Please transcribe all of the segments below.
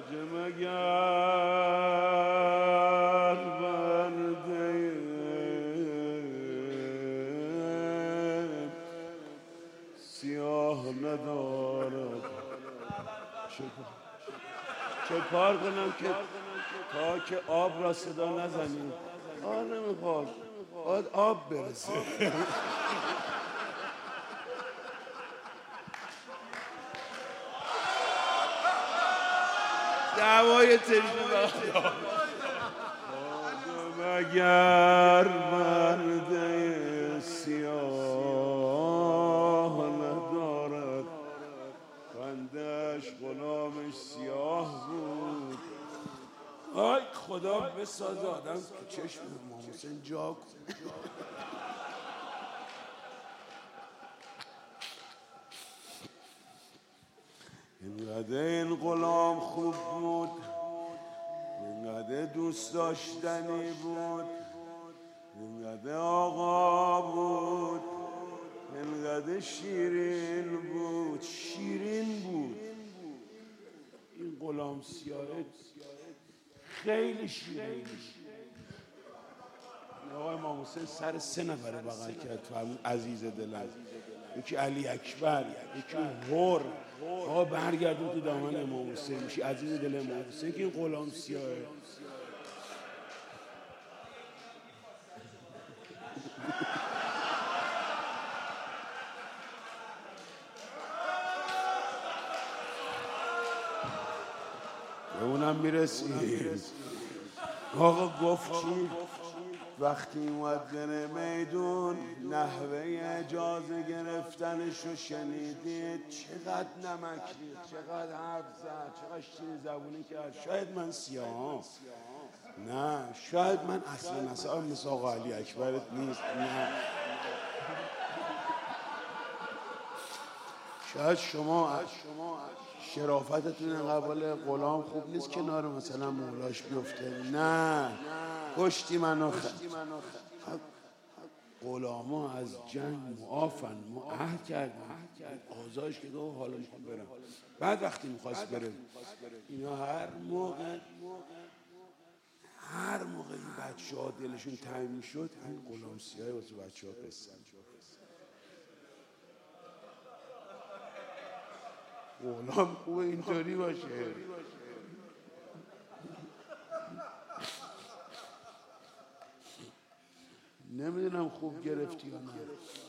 مگر برده سیاه ندارد. چه کار کنم که تا که آب را صدا نزنیم؟ نمیخواد، باید آب برسه. دعوای تشنه مگر برده سیاه ندارد، بندش غلامش سیاه بود. آی خدا بساز آدم تو چشم امام حسین جا کن. اینقدر این غلام خوب بود، اینقدر دوست داشتنی بود، اینقدر آقا بود، اینقدر شیرین بود، شیرین بود. این غلام سیاه خیلی شیرین. آقای امام حسین سر 3 نفر بغل کرد، فرمود عزیز دلم. یکی علی اکبر، یکی هور. آقا برگردون تو دامن امام حسین، میشی عزیز دل امام حسین. که این غلام سیاهه به اونم میرسید. آقا گفت چی؟ وقتی اومد بره میدون، نحوه اجازه گرفتنش رو شنیدید. چقدر نمک رید، چقدر حرف زد، چقدر شیرین زبونی کرد. شاید من سیاهم، نه شاید من اصلا مثل آقا علی اکبرت نیست، نه شاید شما شرافتتون اینقدر بالا غلام خوب نیست کنار مثلا مولاش بیفته. نه کشتی منو غلاما از جنگ معافن، ما عهد کردیم. آزادش که گفت حالا میخوام برم. بعد وقتی میخواست بره اینا هر موقع این بچه ها دلشون تنگ میشد، این غلام سیاه واسه بچه ها قصه. غلام خوبه اینطوری باشه. نمیدونم خوب گرفتی یا نه.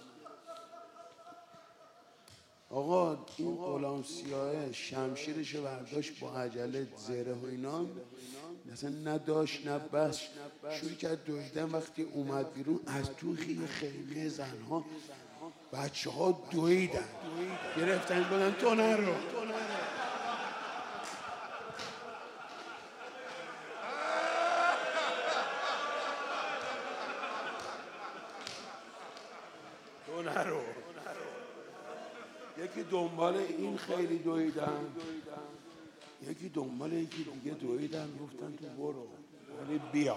آقا این غلام سیاه شمشیرشو برداشت با عجله، زره و اینا مثلا نداشت نه بس، شروع کرد دویدن. وقتی اومد بیرون از تو خیمه زنها بچه ها دویدن، گرفتن بودن تو نرو. یکی دنبال این خیلی دویدن، یکی دنبال یکی دیگه دویدن، گفتن تو برو ولی بیا.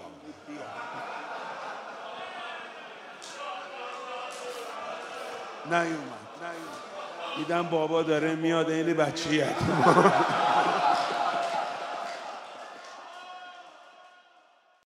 نیومد. دیدم بابا داره میاد، این بچه یتیم.